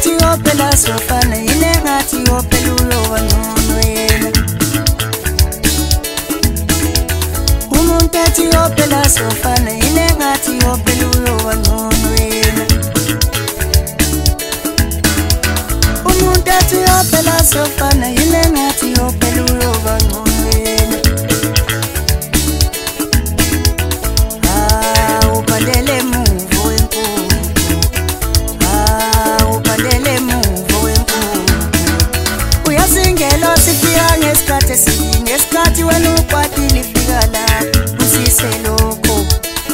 athi ophela sofana yile ngathi ophela uyoba ngcono yena. Umuntu athi ophela sofana yile ngathi ophela uyoba ngcono yena. Umuntu athi ophela sofana yile ngathi ophela uyoba ngcono yena. Ubandele muvo wenkulu, ubandele muvo wenkulu. Uyasingelo sifika ngesikhathi esinye, ngesikhathi wena ukwatile ifika la usise lokho.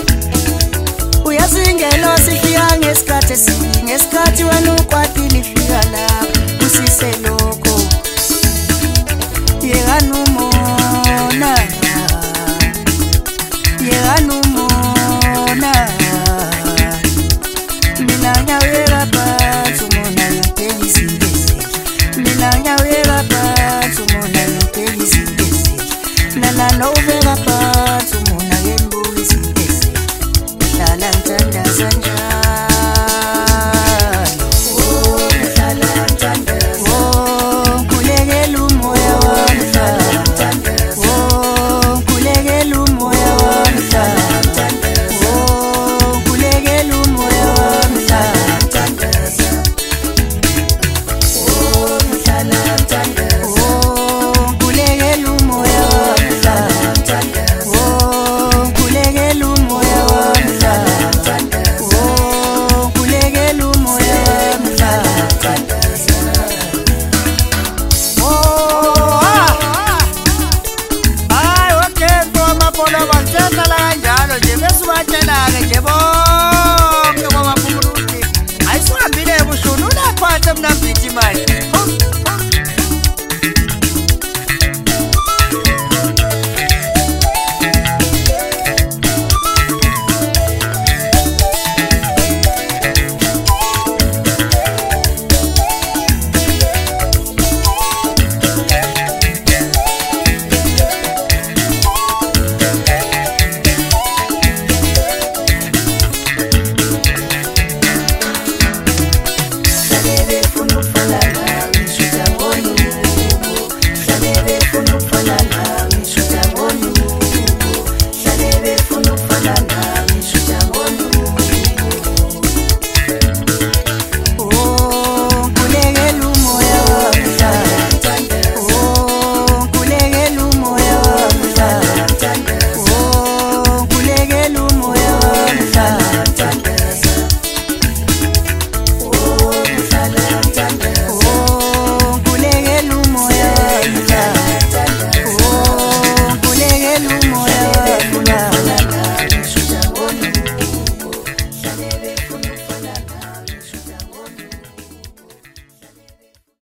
Uyasingelo sifika ngesikhathi esinye, ngesikhathi wena ukwatile ifika la usise lokho. Yekanumona, yekanumona, mina ngiyawela phansi umona ngempela izinto ezinhle. Mina ngiyawela phansi umona ngempela izinto ezinhle. Nana